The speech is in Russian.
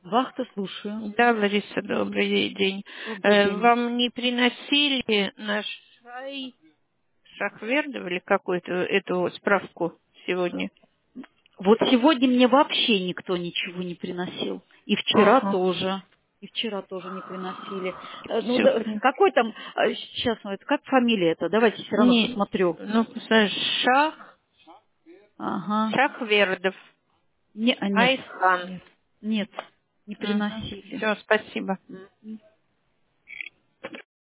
Вахта, слушаю. Да, Лариса, добрый день. Добрый день. Вам не приносили на Шахвердов или какую-то эту вот справку сегодня? Вот сегодня мне вообще никто ничего не приносил. И вчера Ага, тоже. И вчера тоже не приносили. Ну, все да, понятно. какой там, сейчас, это как фамилия это? Давайте все равно Не, посмотрю. ну, Ага. Шахвердов, Нет, Айхан. нет, нет, не приносили. Все, спасибо. Мгм.